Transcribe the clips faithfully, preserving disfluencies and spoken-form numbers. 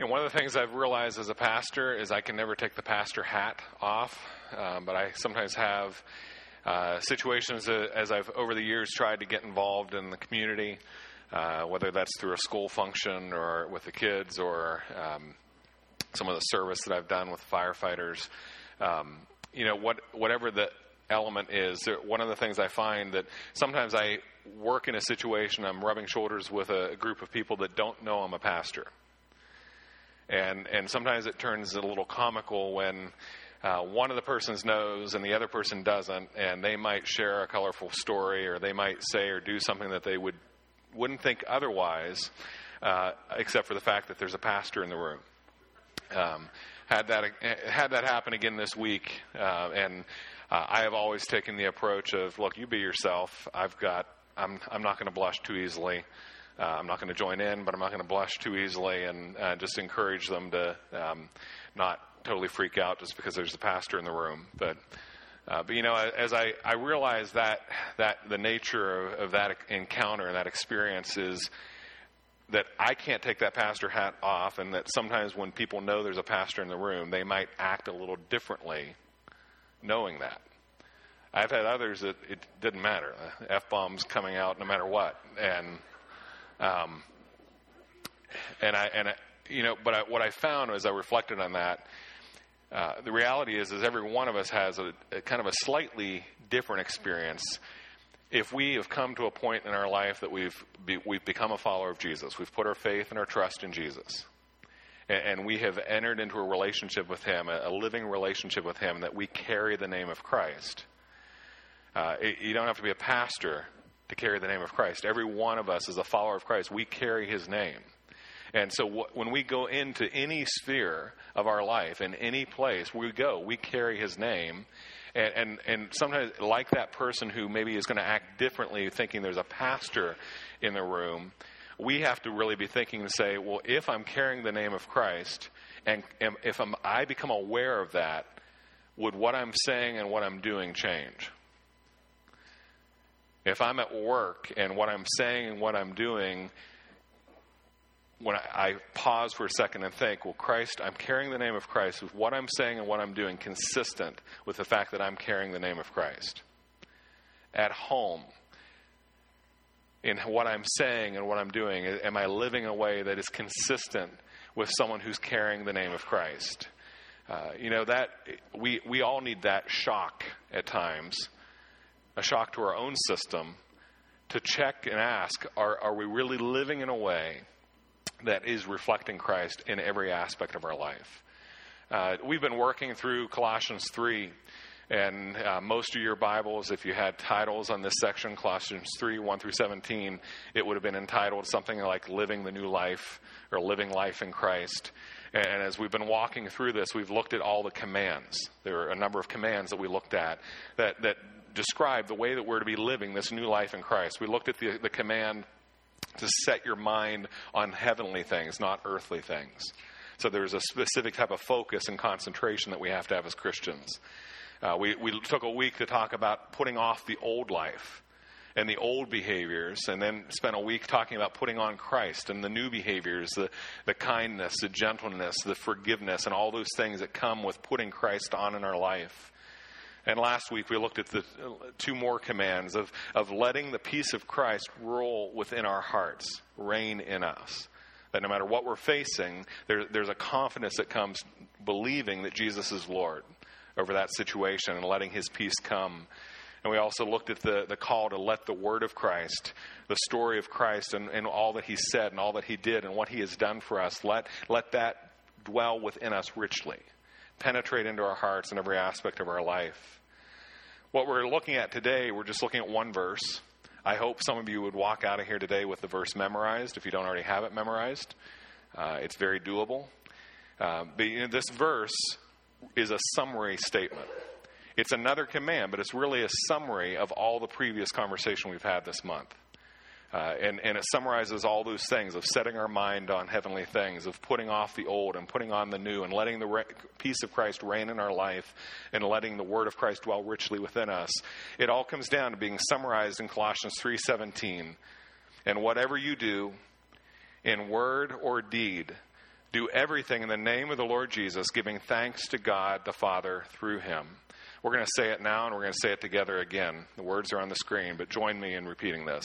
You know, one of the things I've realized as a pastor is I can never take the pastor hat off, um, but I sometimes have uh, situations uh, as I've over the years tried to get involved in the community, uh, whether that's through a school function or with the kids or um, some of the service that I've done with firefighters. Um, you know, what whatever the element is, there, one of the things I find that sometimes I work in a situation, I'm rubbing shoulders with a, a group of people that don't know I'm a pastor. And and sometimes it turns a little comical when uh, one of the persons knows and the other person doesn't, and they might share a colorful story, or they might say or do something that they would wouldn't think otherwise, uh, except for the fact that there's a pastor in the room. Um, had that had that happen again this week, uh, and uh, I have always taken the approach of, look, you be yourself. I've got I'm I'm not going to blush too easily. Uh, I'm not going to join in, but I'm not going to blush too easily, and uh, just encourage them to um, not totally freak out just because there's a pastor in the room. But, uh, but you know, as I, I realize that that the nature of, of that encounter and that experience is that I can't take that pastor hat off, and that sometimes when people know there's a pastor in the room, they might act a little differently knowing that. I've had others that it didn't matter. F-bombs coming out no matter what. And Um, and I, and I, you know, but I, what I found as I reflected on that, uh, the reality is, is every one of us has a, a kind of a slightly different experience. If we have come to a point in our life that we've be, we've become a follower of Jesus, we've put our faith and our trust in Jesus, and, and we have entered into a relationship with Him, a, a living relationship with Him, that we carry the name of Christ. Uh, it, you don't have to be a pastor to carry the name of Christ. Every one of us is a follower of Christ. We carry His name. And so wh- when we go into any sphere of our life, in any place we go, we carry His name. And, and, and sometimes, like that person who maybe is going to act differently, thinking there's a pastor in the room, we have to really be thinking and say, well, if I'm carrying the name of Christ, and, and if I'm, I become aware of that, would what I'm saying and what I'm doing change? If I'm at work and what I'm saying and what I'm doing, when I, I pause for a second and think, well, Christ, I'm carrying the name of Christ. Is what I'm saying and what I'm doing consistent with the fact that I'm carrying the name of Christ? At home, in what I'm saying and what I'm doing, am I living a way that is consistent with someone who's carrying the name of Christ? Uh, you know, that we we all need that shock at times. A shock to our own system, to check and ask, are, are we really living in a way that is reflecting Christ in every aspect of our life? Uh, we've been working through Colossians three, and uh, most of your Bibles, if you had titles on this section, Colossians three, one through seventeen, it would have been entitled something like Living the New Life or Living Life in Christ. And as we've been walking through this, we've looked at all the commands. There are a number of commands that we looked at that that describe the way that we're to be living this new life in Christ. We looked at the, the command to set your mind on heavenly things, not earthly things. So there's a specific type of focus and concentration that we have to have as Christians. Uh, we, we took a week to talk about putting off the old life and the old behaviors, and then spent a week talking about putting on Christ and the new behaviors, the, the kindness, the gentleness, the forgiveness, and all those things that come with putting Christ on in our life. And last week we looked at the two more commands of, of letting the peace of Christ rule within our hearts, reign in us. That no matter what we're facing, there, there's a confidence that comes believing that Jesus is Lord over that situation and letting His peace come. And we also looked at the, the call to let the word of Christ, the story of Christ and, and all that He said and all that He did and what He has done for us, let, let that dwell within us richly. Penetrate into our hearts in every aspect of our life. What we're looking at today, we're just looking at one verse. I hope some of you would walk out of here today with the verse memorized, if you don't already have it memorized. Uh, it's very doable. Uh, but you know, this verse is a summary statement. It's another command, but it's really a summary of all the previous conversation we've had this month. Uh, and, and it summarizes all those things of setting our mind on heavenly things, of putting off the old and putting on the new, and letting the re- peace of Christ reign in our life, and letting the word of Christ dwell richly within us. It all comes down to being summarized in Colossians three seventeen. And whatever you do, in word or deed, Do everything in the name of the Lord Jesus, giving thanks to God the Father through him. We're going to say it now, and we're going to say it together again. The words are on the screen, but join me in repeating this.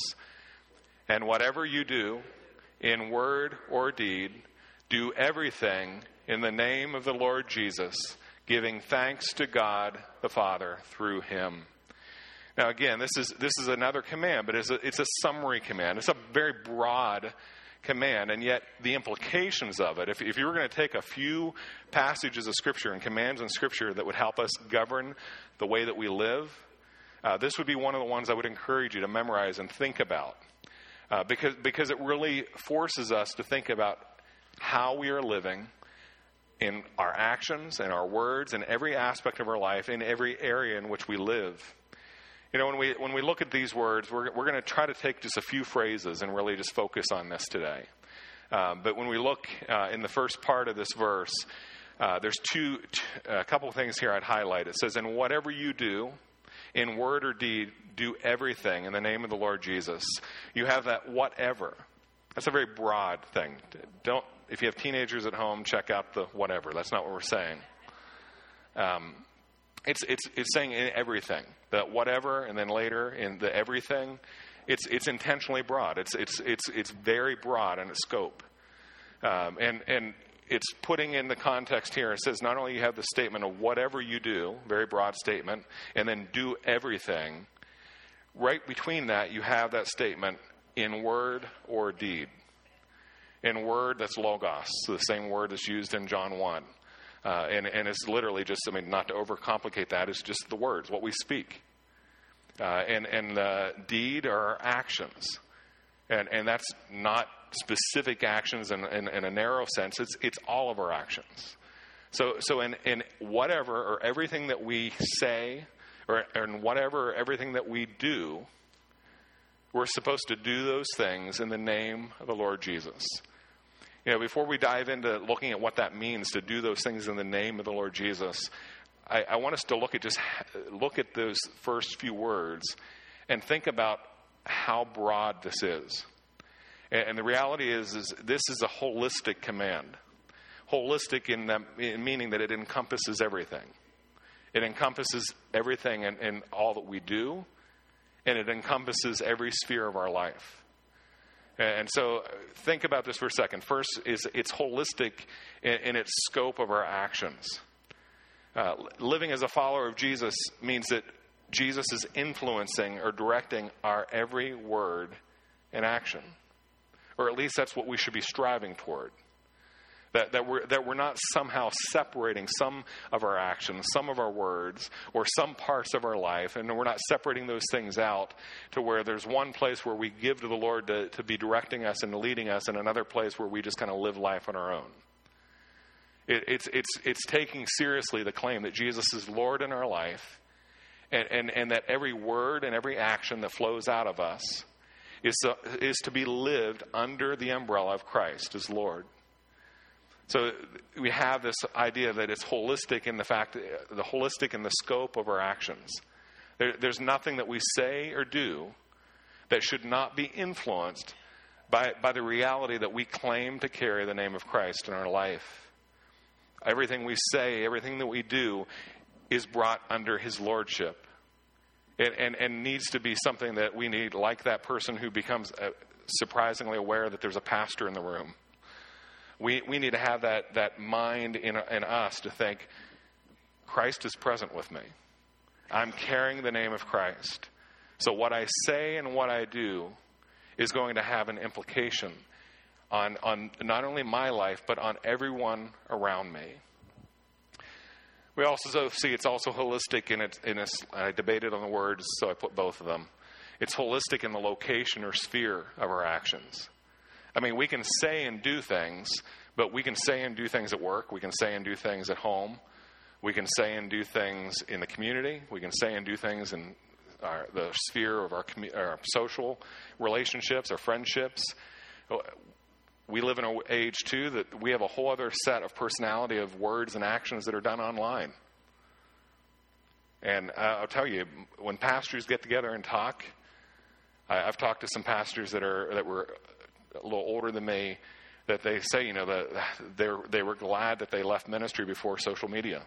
And whatever you do, in word or deed, do everything in the name of the Lord Jesus, giving thanks to God the Father through him. Now again, this is this is another command, but it's a, it's a summary command. It's a very broad command, and yet the implications of it, if, if you were going to take a few passages of Scripture and commands in Scripture that would help us govern the way that we live, uh, this would be one of the ones I would encourage you to memorize and think about, uh, because because it really forces us to think about how we are living in our actions and our words and every aspect of our life, in every area in which we live. You know, when we when we look at these words, we're we're going to try to take just a few phrases and really just focus on this today. Um, but when we look uh, in the first part of this verse, uh, there's two, t- a couple of things here I'd highlight. It says, "And whatever you do, in word or deed, do everything in the name of the Lord Jesus." You have that whatever. That's a very broad thing. Don't if you have teenagers at home, check out the whatever. That's not what we're saying. Um, It's it's it's saying in everything, that whatever, and then later in the everything. It's it's intentionally broad. It's it's it's it's very broad in its scope, um, and and it's putting in the context here. It says not only you have the statement of whatever you do, very broad statement, and then do everything. Right between that, you have that statement in word or deed. In word, that's logos, the same word that's used in John one. Uh, and, and it's literally just, I mean, not to overcomplicate that, it's just the words, what we speak. Uh, and and uh, deed are our actions. And and that's not specific actions in, in, in a narrow sense, it's it's all of our actions. So so in, in whatever or everything that we say, or, or in whatever or everything that we do, we're supposed to do those things in the name of the Lord Jesus. You know, before we dive into looking at what that means to do those things in the name of the Lord Jesus, I, I want us to look at just look at those first few words and think about how broad this is. And, and the reality is, is this is a holistic command. Holistic in, the, in meaning that it encompasses everything. It encompasses everything in, in all that we do, and it encompasses every sphere of our life. And so think about this for a second. First is it's holistic in, in its scope of our actions. Uh, living as a follower of Jesus means that Jesus is influencing or directing our every word and action. Or at least that's what we should be striving toward. That, that, we're, that we're not somehow separating some of our actions, some of our words, or some parts of our life, and we're not separating those things out to where there's one place where we give to the Lord to, to be directing us and leading us, and another place where we just kind of live life on our own. It, it's, it's, it's taking seriously the claim that Jesus is Lord in our life, and, and, and that every word and every action that flows out of us is to, is to be lived under the umbrella of Christ as Lord. So we have this idea that it's holistic in the fact, the holistic in the scope of our actions. There, there's nothing that we say or do that should not be influenced by, by the reality that we claim to carry the name of Christ in our life. Everything we say, everything that we do is brought under his lordship. And, and, and needs to be something that we need, like that person who becomes uh, surprisingly aware that there's a pastor in the room. We we need to have that, that mind in, in us to think, Christ is present with me. I'm carrying the name of Christ. So what I say and what I do is going to have an implication on, on not only my life, but on everyone around me. We also see it's also holistic in its, in its, I debated on the words, so I put both of them. It's holistic in the location or sphere of our actions. I mean, we can say and do things, but we can say and do things at work. We can say and do things at home. We can say and do things in the community. We can say and do things in our, the sphere of our, commu- our social relationships, our friendships. We live in an age, too, that we have a whole other set of personality of words and actions that are done online. And uh, I'll tell you, when pastors get together and talk, I, I've talked to some pastors that are that were a little older than me, that they say, you know, that they they were glad that they left ministry before social media,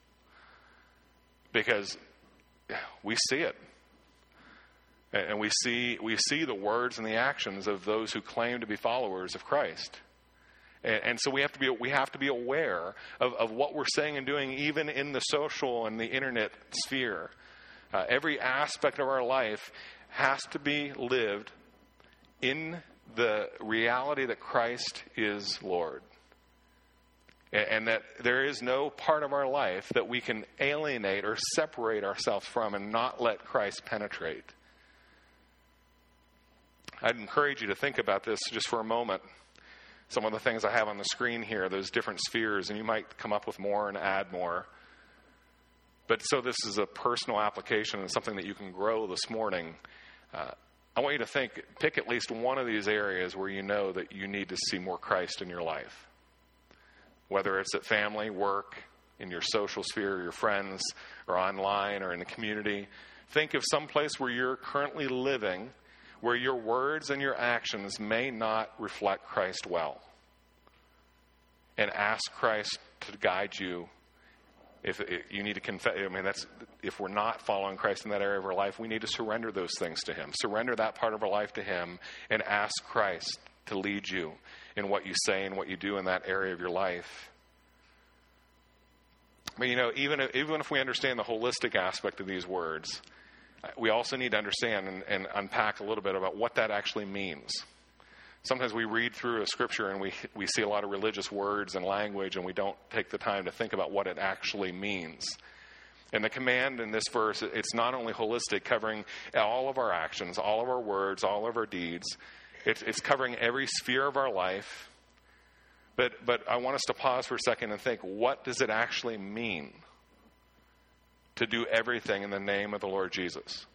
because we see it, and we see we see the words and the actions of those who claim to be followers of Christ, and, and so we have to be we have to be aware of, of what we're saying and doing, even in the social and the internet sphere. Uh, every aspect of our life has to be lived in the reality that Christ is Lord. And, and that there is no part of our life that we can alienate or separate ourselves from and not let Christ penetrate. I'd encourage you to think about this just for a moment. Some of the things I have on the screen here, those different spheres, and you might come up with more and add more. But so this is a personal application and something that you can grow this morning. Uh, I want you to think, pick at least one of these areas where you know that you need to see more Christ in your life. Whether it's at family, work, in your social sphere, your friends, or online, or in the community. Think of some place where you're currently living, where your words and your actions may not reflect Christ well. And ask Christ to guide you. If you need to confess, I mean, that's, if we're not following Christ in that area of our life, we need to surrender those things to Him. Surrender that part of our life to Him and ask Christ to lead you in what you say and what you do in that area of your life. But, you know, even if, even if we understand the holistic aspect of these words, we also need to understand and, and unpack a little bit about what that actually means. Sometimes we read through a scripture and we we see a lot of religious words and language, and we don't take the time to think about what it actually means. And the command in this verse, it's not only holistic, covering all of our actions, all of our words, all of our deeds. It's, it's covering every sphere of our life. But but I want us to pause for a second and think, what does it actually mean to do everything in the name of the Lord Jesus?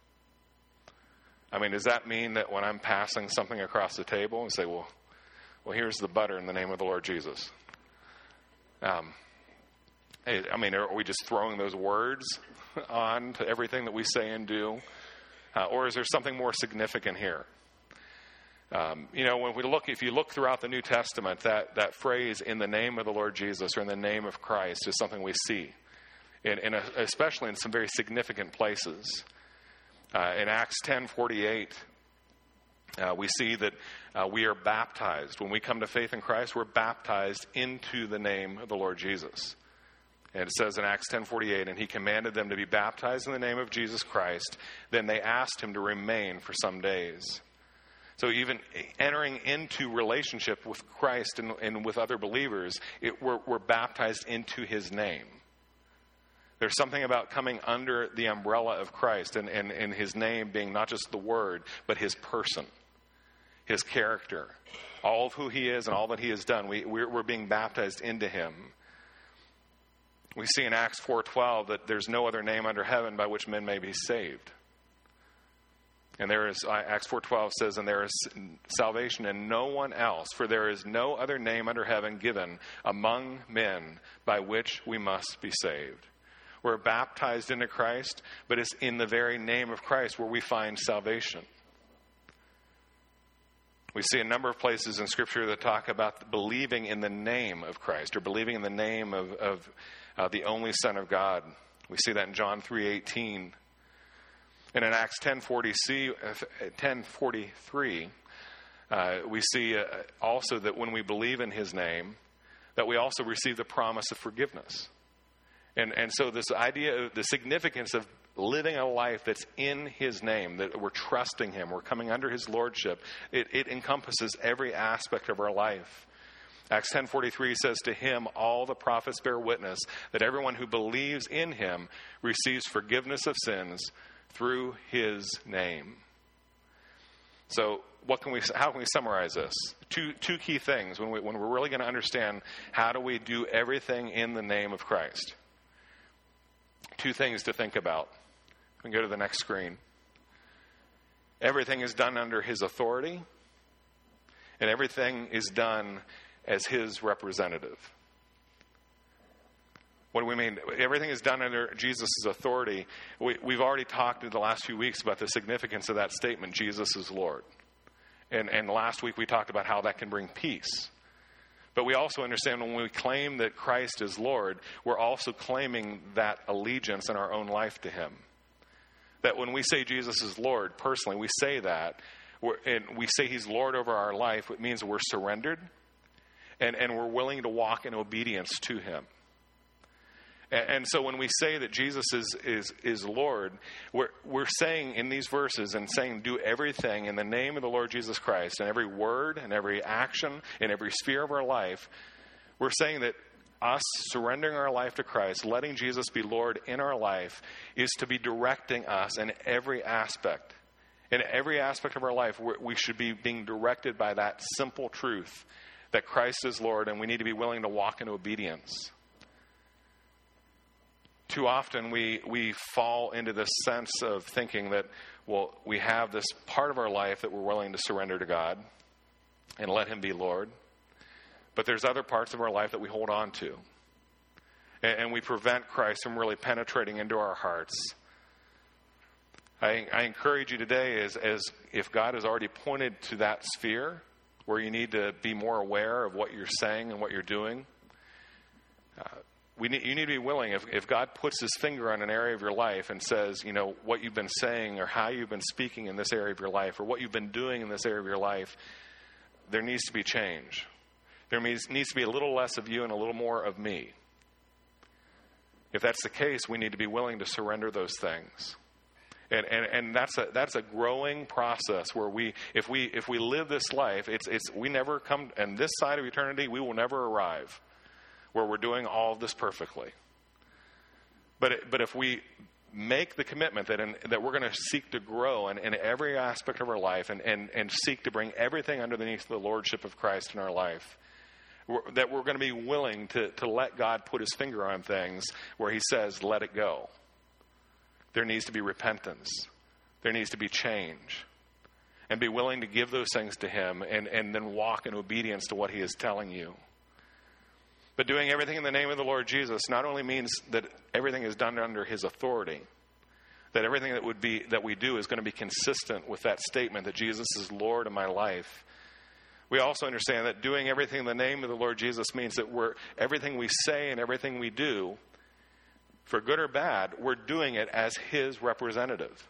I mean, does that mean that when I'm passing something across the table and say, well, well, here's the butter in the name of the Lord Jesus? Um, I mean, are we just throwing those words on to everything that we say and do? Uh, or is there something more significant here? Um, you know, when we look, if you look throughout the New Testament, that, that phrase, in the name of the Lord Jesus, or in the name of Christ, is something we see, in, in a, especially in some very significant places. Uh, in Acts ten forty-eight, uh, we see that uh, we are baptized. When we come to faith in Christ, we're baptized into the name of the Lord Jesus. And it says in Acts ten forty-eight, and He commanded them to be baptized in the name of Jesus Christ. Then they asked Him to remain for some days. So even entering into relationship with Christ and, and with other believers, it, we're, we're baptized into His name. There's something about coming under the umbrella of Christ and, and, and His name being not just the word, but His person, His character, all of who He is and all that He has done. We, we're, we're being baptized into Him. We see in Acts four twelve that there's no other name under heaven by which men may be saved. And there is, Acts four twelve says, and there is salvation in no one else, for there is no other name under heaven given among men by which we must be saved. We're baptized into Christ, but it's in the very name of Christ where we find salvation. We see a number of places in Scripture that talk about believing in the name of Christ, or believing in the name of, of uh, the only Son of God. We see that in John three eighteen. And in Acts ten forty-three, uh, we see uh, also that when we believe in His name, that we also receive the promise of forgiveness. And and so this idea of the significance of living a life that's in His name, that we're trusting Him, we're coming under His lordship, it, it encompasses every aspect of our life. Acts ten forty-three says, to Him all the prophets bear witness that everyone who believes in Him receives forgiveness of sins through His name. So what can we? How can we summarize this? Two two key things when we when we're really going to understand how do we do everything in the name of Christ. Two things to think about. We can go to the next screen. Everything is done under His authority, and everything is done as His representative. What do we mean? Everything is done under Jesus' authority. We, we've already talked in the last few weeks about the significance of that statement, Jesus is Lord. And, and last week we talked about how that can bring peace. But we also understand when we claim that Christ is Lord, we're also claiming that allegiance in our own life to him. That when we say Jesus is Lord, personally, we say that, we're, and we say he's Lord over our life, it means we're surrendered and, and we're willing to walk in obedience to him. And, and so when we say that Jesus is, is, is Lord, we're, we're saying in these verses and saying do everything in the name of the Lord Jesus Christ, and every word and every action in every sphere of our life, we're saying that us surrendering our life to Christ, letting Jesus be Lord in our life, is to be directing us in every aspect. In every aspect of our life, we should be being directed by that simple truth that Christ is Lord, and we need to be willing to walk in obedience. Too often we, we fall into this sense of thinking that, well, we have this part of our life that we're willing to surrender to God and let him be Lord. But there's other parts of our life that we hold on to. And, and we prevent Christ from really penetrating into our hearts. I, I encourage you today, as, as if God has already pointed to that sphere where you need to be more aware of what you're saying and what you're doing, uh, we need, you need to be willing. If, if God puts his finger on an area of your life and says, you know, what you've been saying or how you've been speaking in this area of your life or what you've been doing in this area of your life, there needs to be change. There needs to be a little less of you and a little more of me. If that's the case, we need to be willing to surrender those things. And and, and that's a that's a growing process where we if we if we live this life, it's it's we never come, and this side of eternity, we will never arrive where we're doing all of this perfectly. But it, but if we make the commitment that in, that we're going to seek to grow in, in every aspect of our life and, and, and seek to bring everything underneath the lordship of Christ in our life, we're, that we're going to be willing to, to let God put his finger on things where he says, let it go. There needs to be repentance. There needs to be change. And be willing to give those things to him and, and then walk in obedience to what he is telling you. But doing everything in the name of the Lord Jesus not only means that everything is done under his authority, that everything that would be that we do is going to be consistent with that statement that Jesus is Lord of my life. We also understand that doing everything in the name of the Lord Jesus means that we're everything we say and everything we do, for good or bad, we're doing it as his representative.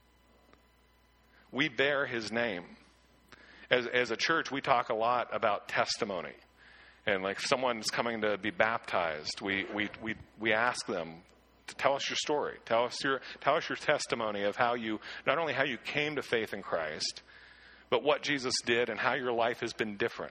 We bear his name. As, as a church, we talk a lot about testimony. And like if someone's coming to be baptized, we, we, we, we ask them to tell us your story. Tell us your, tell us your testimony of how you, not only how you came to faith in Christ, but what Jesus did and how your life has been different.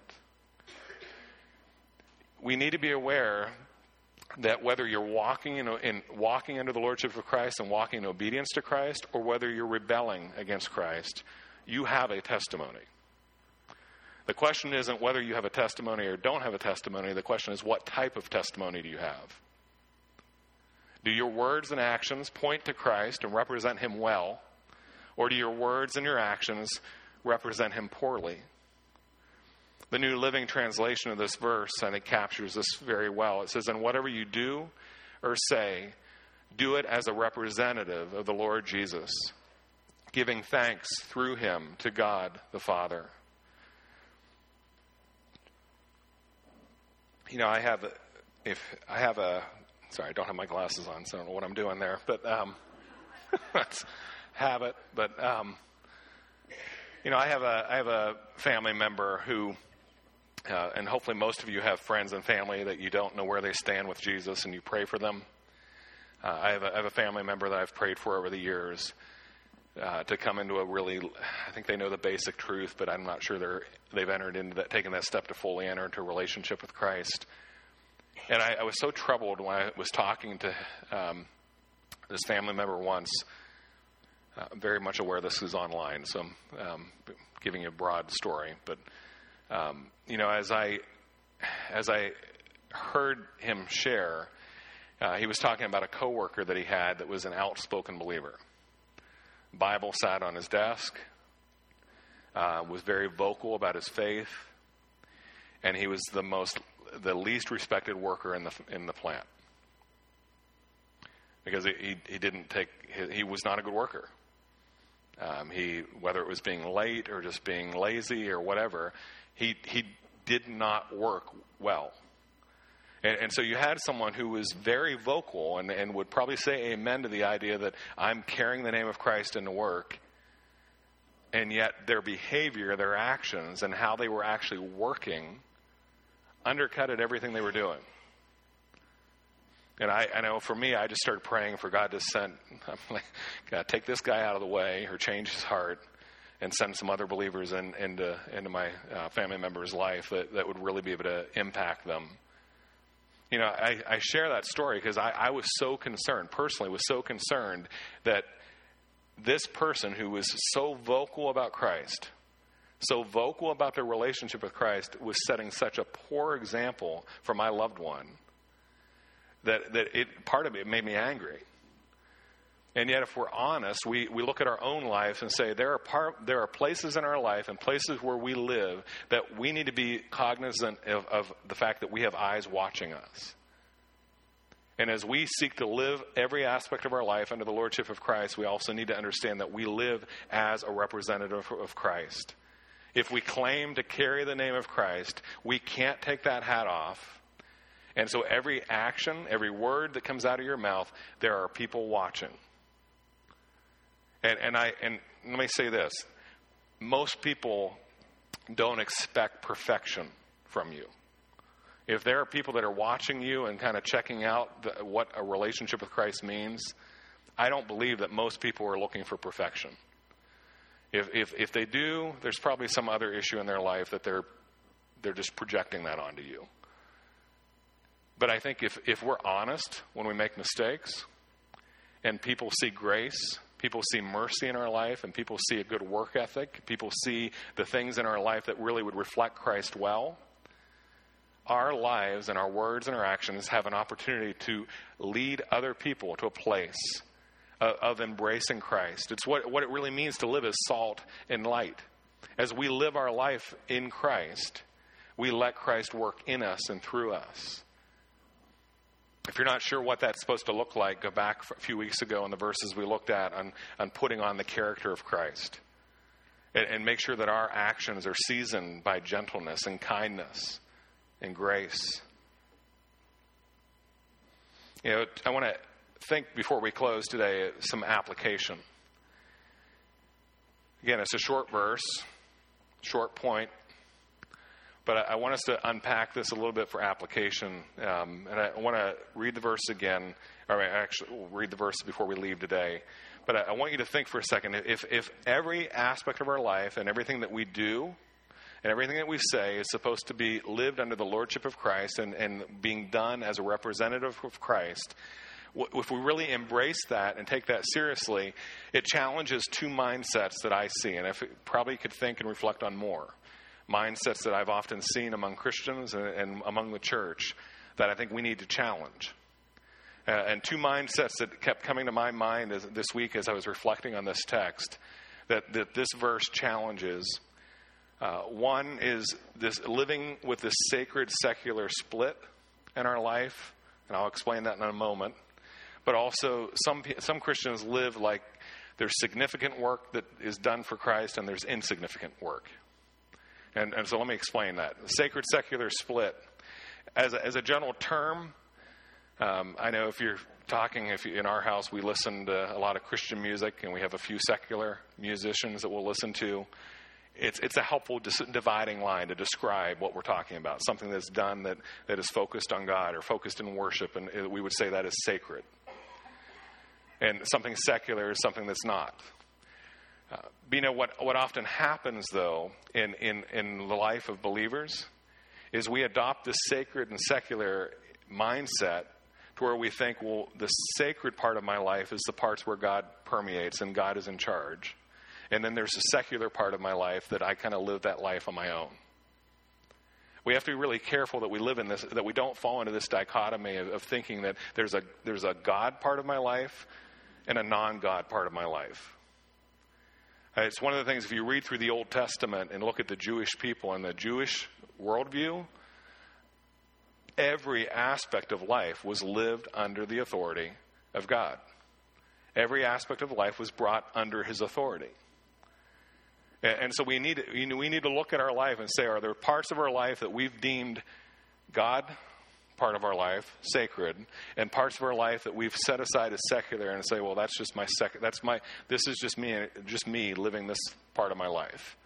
We need to be aware that whether you're walking in, in walking under the lordship of Christ and walking in obedience to Christ, or whether you're rebelling against Christ, you have a testimony. The question isn't whether you have a testimony or don't have a testimony. The question is, what type of testimony do you have? Do your words and actions point to Christ and represent him well? Or do your words and your actions represent him poorly? The New Living Translation of this verse, I think, captures this very well. It says, and whatever you do or say, do it as a representative of the Lord Jesus, giving thanks through him to God the Father. You know, I have, a, if I have a, sorry, I don't have my glasses on, so I don't know what I'm doing there, but um, that's habit. But um, you know, I have a, I have a family member who, uh, and hopefully most of you have friends and family that you don't know where they stand with Jesus, and you pray for them. Uh, I have a, I have a family member that I've prayed for over the years uh, to come into a really, I think they know the basic truth, but I'm not sure they're they've entered into that, taken that step to fully enter into a relationship with Christ. And I, I was so troubled when I was talking to um, this family member once. Uh, I'm very much aware this is online, so I'm um, giving you a broad story. But um, you know, as I as I heard him share, uh, he was talking about a coworker that he had that was an outspoken believer. Bible sat on his desk. Uh, was very vocal about his faith, and he was the most, the least respected worker in the in the plant because he he, he didn't take he, he was not a good worker. Um, he whether it was being late or just being lazy or whatever, he he did not work well. And, and so you had someone who was very vocal and, and would probably say amen to the idea that I'm carrying the name of Christ into work. And yet their behavior, their actions, and how they were actually working undercutted everything they were doing. And I, I know for me, I just started praying for God to send, I'm like, God, take this guy out of the way or change his heart and send some other believers in, into, into my uh, family member's life that, that would really be able to impact them. You know, I, I share that story because I, I was so concerned, personally was so concerned that this person who was so vocal about Christ, so vocal about their relationship with Christ, was setting such a poor example for my loved one that, that it part of it made me angry. And yet, if we're honest, we, we look at our own life and say there are part, there are places in our life and places where we live that we need to be cognizant of, of the fact that we have eyes watching us. And as we seek to live every aspect of our life under the lordship of Christ, we also need to understand that we live as a representative of Christ. If we claim to carry the name of Christ, we can't take that hat off. And so every action, every word that comes out of your mouth, there are people watching. And, and I and let me say this. Most people don't expect perfection from you. If there are people that are watching you and kind of checking out the, what a relationship with Christ means, I don't believe that most people are looking for perfection. If if if they do, there's probably some other issue in their life that they're they're just projecting that onto you. But I think if, if we're honest when we make mistakes and people see grace, people see mercy in our life, and people see a good work ethic, people see the things in our life that really would reflect Christ well, our lives and our words and our actions have an opportunity to lead other people to a place of, of embracing Christ. It's what, what it really means to live as salt and light. As we live our life in Christ, we let Christ work in us and through us. If you're not sure what that's supposed to look like, go back a few weeks ago in the verses we looked at on, on putting on the character of Christ. And, and make sure that our actions are seasoned by gentleness and kindness and grace. You know, I want to think before we close today some application. Again, it's a short verse, short point. But I want us to unpack this a little bit for application. Um, and I want to read the verse again. Or I actually we'll read the verse before we leave today. But I, I want you to think for a second. If, if every aspect of our life and everything that we do and everything that we say is supposed to be lived under the lordship of Christ and, and being done as a representative of Christ, if we really embrace that and take that seriously, it challenges two mindsets that I see. And I probably could think and reflect on more. Mindsets that I've often seen among Christians and, and among the church that I think we need to challenge. Uh, and two mindsets that kept coming to my mind as, this week as I was reflecting on this text that, that this verse challenges. Uh, one is this living with this sacred secular split in our life, and I'll explain that in a moment. But also some some Christians live like there's significant work that is done for Christ and there's insignificant work. And, and so let me explain that. The sacred secular split, as a, as a general term, um, I know if you're talking, if you, in our house we listen to a lot of Christian music and we have a few secular musicians that we'll listen to. It's it's a helpful dis- dividing line to describe what we're talking about, something that's done that, that is focused on God or focused in worship, and we would say that is sacred. And something secular is something that's not. Uh, you know, what, what often happens, though, in, in, in the life of believers is we adopt this sacred and secular mindset to where we think, well, the sacred part of my life is the parts where God permeates and God is in charge. And then there's a secular part of my life that I kind of live that life on my own. We have to be really careful that we live in this, that we don't fall into this dichotomy of, of thinking that there's a there's a God part of my life and a non-God part of my life. It's one of the things, if you read through the Old Testament and look at the Jewish people and the Jewish worldview, every aspect of life was lived under the authority of God. Every aspect of life was brought under his authority. And, and so we need, you know, we need to look at our life and say, are there parts of our life that we've deemed God part of our life, sacred, and parts of our life that we've set aside as secular and say, well, that's just my sec, that's my, this is just me, just me living this part of my life.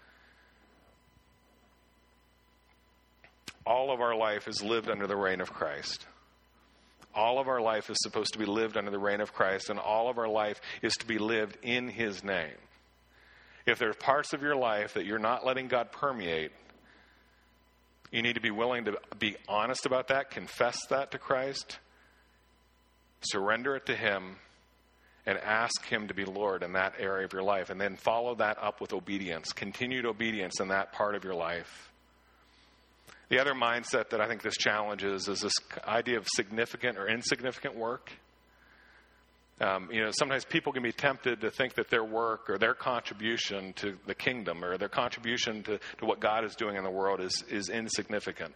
All of our life is lived under the reign of Christ. All of our life is supposed to be lived under the reign of Christ, and all of our life is to be lived in His name. If there are parts of your life that you're not letting God permeate, you need to be willing to be honest about that, confess that to Christ, surrender it to Him, and ask Him to be Lord in that area of your life. And then follow that up with obedience, continued obedience in that part of your life. The other mindset that I think this challenges is this idea of significant or insignificant work. Um, you know, sometimes people can be tempted to think that their work or their contribution to the kingdom or their contribution to, to what God is doing in the world is, is insignificant.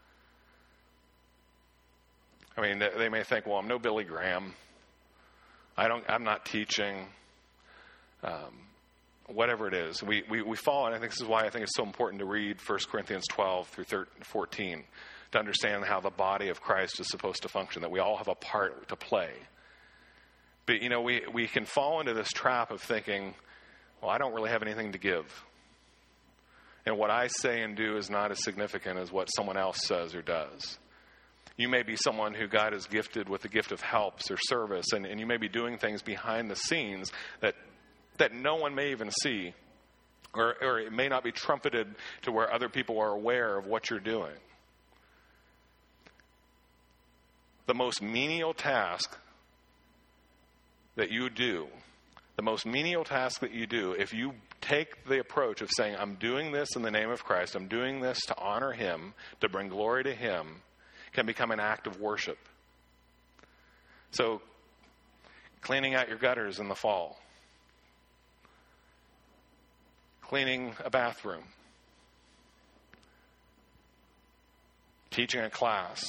I mean, they, they may think, well, I'm no Billy Graham. I don't, I'm not teaching. Um, whatever it is. We, we, we fall, and I think this is why I think it's so important to read First Corinthians twelve through fourteen to understand how the body of Christ is supposed to function, that we all have a part to play. But, you know, we, we can fall into this trap of thinking, well, I don't really have anything to give. And what I say and do is not as significant as what someone else says or does. You may be someone who God has gifted with the gift of helps or service, and, and you may be doing things behind the scenes that that no one may even see, or, or it may not be trumpeted to where other people are aware of what you're doing. The most menial task that you do, the most menial task that you do, if you take the approach of saying, I'm doing this in the name of Christ, I'm doing this to honor Him, to bring glory to Him, can become an act of worship. So, cleaning out your gutters in the fall, cleaning a bathroom, teaching a class,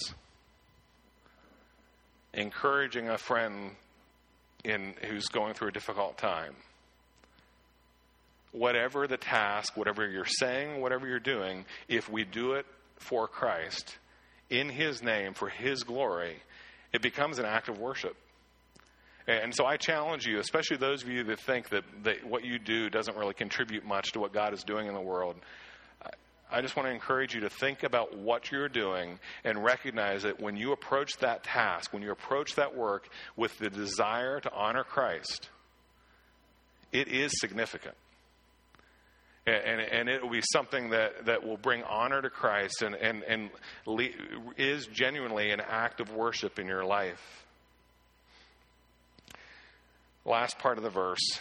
encouraging a friend in who's going through a difficult time. Whatever the task, whatever you're saying, whatever you're doing, if we do it for Christ, in His name, for His glory, it becomes an act of worship. And so I challenge you, especially those of you that think that, that what you do doesn't really contribute much to what God is doing in the world. I just want to encourage you to think about what you're doing and recognize that when you approach that task, when you approach that work with the desire to honor Christ, it is significant. And, and it will be something that, that will bring honor to Christ and, and, and le- is genuinely an act of worship in your life. Last part of the verse.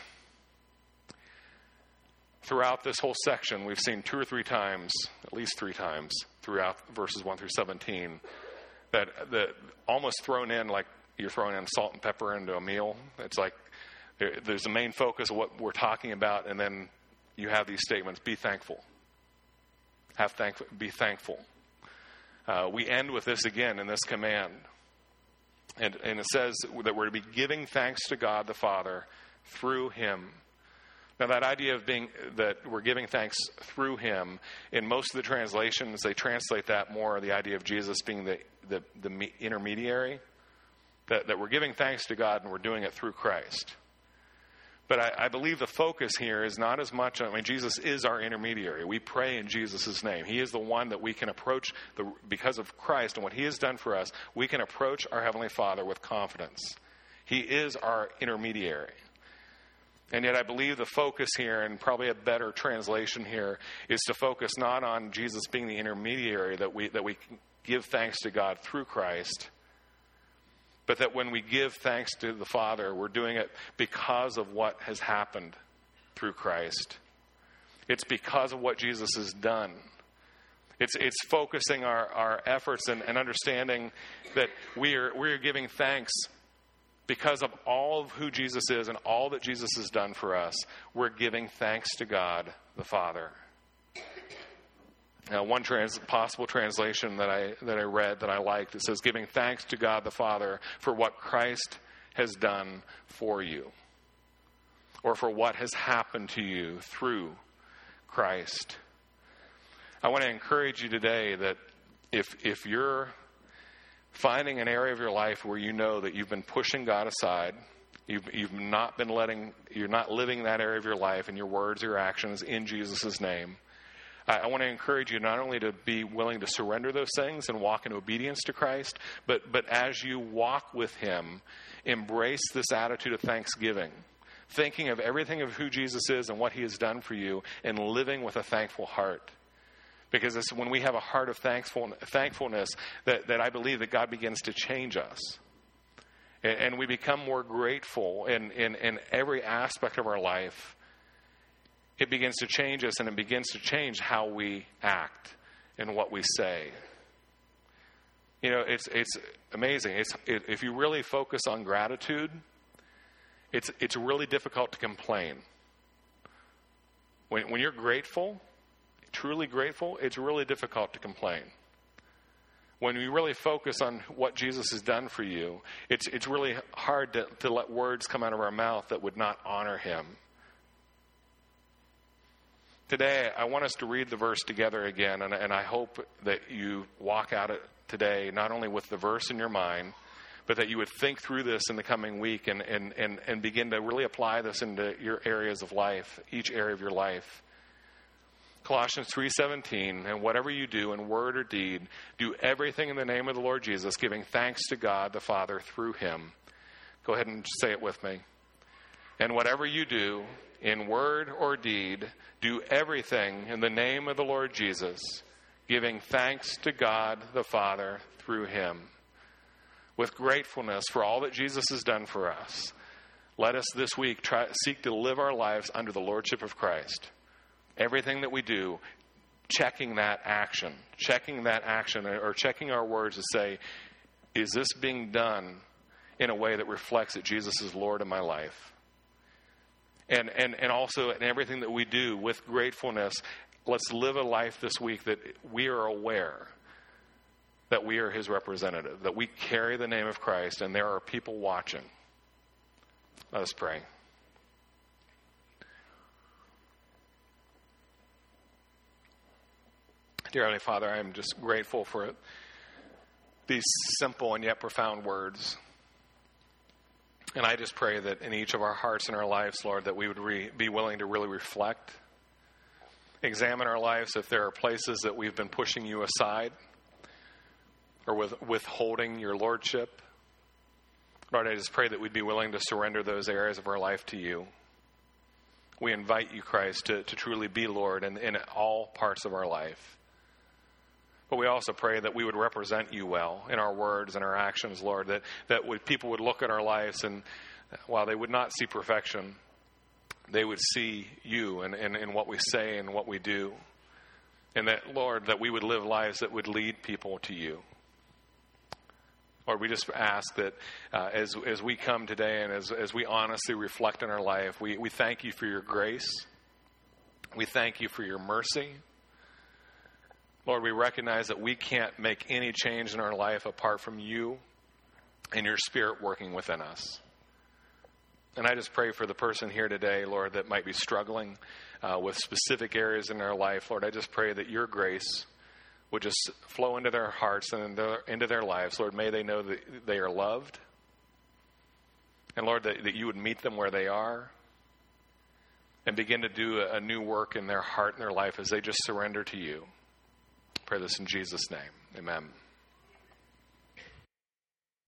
Throughout this whole section, we've seen two or three times, at least three times, throughout verses one through seventeen, that that almost thrown in like you're throwing in salt and pepper into a meal. It's like there's a main focus of what we're talking about, and then you have these statements: be thankful. Have thank, be thankful. Uh, we end with this again in this command. And, and it says that we're to be giving thanks to God the Father through Him. Now, that idea of being that we're giving thanks through Him, in most of the translations, they translate that more the idea of Jesus being the, the, the intermediary, that, that we're giving thanks to God and we're doing it through Christ. But I, I believe the focus here is not as much, I mean, Jesus is our intermediary. We pray in Jesus' name. He is the one that we can approach, the, because of Christ and what He has done for us, we can approach our Heavenly Father with confidence. He is our intermediary. And yet I believe the focus here, and probably a better translation here, is to focus not on Jesus being the intermediary, that we that we give thanks to God through Christ, but that when we give thanks to the Father, we're doing it because of what has happened through Christ. It's because of what Jesus has done. It's it's focusing our, our efforts and, and understanding that we are we are giving thanks because of all of who Jesus is and all that Jesus has done for us. We're giving thanks to God the Father. Now, one trans, possible translation that I that I read that I liked, it says, giving thanks to God the Father for what Christ has done for you, or for what has happened to you through Christ. I want to encourage you today that if if you're finding an area of your life where you know that you've been pushing God aside, you've you've not been letting, you're not living that area of your life in your words or your actions in Jesus' name, I, I want to encourage you not only to be willing to surrender those things and walk in obedience to Christ, but but as you walk with Him, embrace this attitude of thanksgiving, thinking of everything of who Jesus is and what He has done for you, and living with a thankful heart. Because it's when we have a heart of thankful, thankfulness that, that I believe that God begins to change us. And, and we become more grateful in, in, in every aspect of our life. It begins to change us, and it begins to change how we act and what we say. You know, it's it's amazing. It's it, if you really focus on gratitude, it's it's really difficult to complain. When when you're grateful, truly grateful, it's really difficult to complain. When you really focus on what Jesus has done for you, it's it's really hard to, to let words come out of our mouth that would not honor Him. Today, I want us to read the verse together again, and, and I hope that you walk out it today not only with the verse in your mind, but that you would think through this in the coming week and, and, and, and begin to really apply this into your areas of life, each area of your life. Colossians three seventeen, and whatever you do in word or deed, do everything in the name of the Lord Jesus, giving thanks to God the Father through Him. Go ahead and say it with me. And whatever you do in word or deed, do everything in the name of the Lord Jesus, giving thanks to God the Father through Him. With gratefulness for all that Jesus has done for us, let us this week try, seek to live our lives under the Lordship of Christ. Everything that we do, checking that action, checking that action, or checking our words to say, is this being done in a way that reflects that Jesus is Lord of my life? And, and, and also in everything that we do with gratefulness, let's live a life this week that we are aware that we are His representative, that we carry the name of Christ, and there are people watching. Let us pray. Dear Heavenly Father, I am just grateful for these simple and yet profound words. And I just pray that in each of our hearts and our lives, Lord, that we would re- be willing to really reflect, examine our lives if there are places that we've been pushing you aside or with, withholding your lordship. Lord, I just pray that we'd be willing to surrender those areas of our life to you. We invite you, Christ, to, to truly be Lord in, in all parts of our life. But we also pray that we would represent you well in our words and our actions, Lord, that, that would, people would look at our lives and while they would not see perfection, they would see you in, in, in what we say and what we do. And that, Lord, that we would live lives that would lead people to you. Lord, we just ask that uh, as as we come today and as, as we honestly reflect on our life, we, we thank you for your grace. We thank you for your mercy. Lord, we recognize that we can't make any change in our life apart from you and your Spirit working within us. And I just pray for the person here today, Lord, that might be struggling uh, with specific areas in their life. Lord, I just pray that your grace would just flow into their hearts and into their, into their lives. Lord, may they know that they are loved. And Lord, that, that you would meet them where they are and begin to do a, a new work in their heart and their life as they just surrender to you. I pray this in Jesus' name. Amen.